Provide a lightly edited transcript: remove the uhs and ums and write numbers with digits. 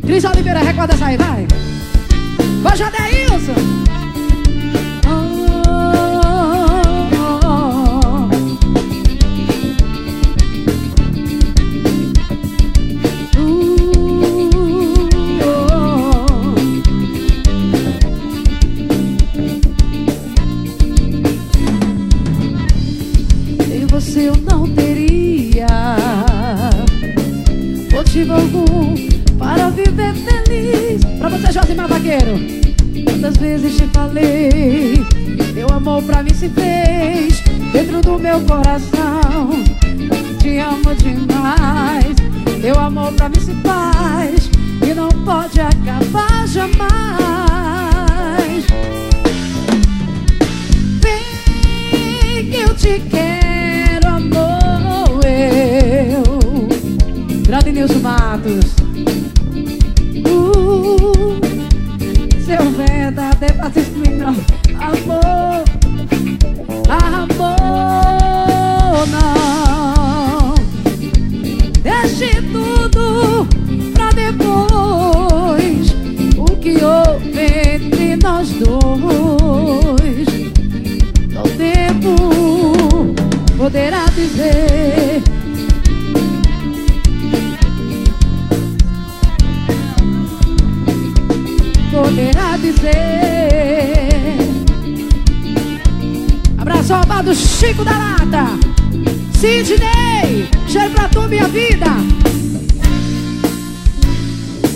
Cris Oliveira, recorda essa aí, vai. Hoje é Deilson. Sem você eu não teria motivo algum para viver feliz. Pra você, Josimar Vaqueiro. Quantas vezes te falei, meu amor pra mim se fez dentro do meu coração. Te amo demais, meu amor pra mim se faz e não pode acabar jamais. Vem que eu te quero, amor, eu. Grande Nilson Matos. Seu verdadeiro patrimônio, amor, amor, não. Deixe tudo pra depois. O que houve entre nós dois, só o tempo poderá dizer. Poderá dizer. Abraço ao do Chico da Lata. Sidney, cheiro pra tu, minha vida.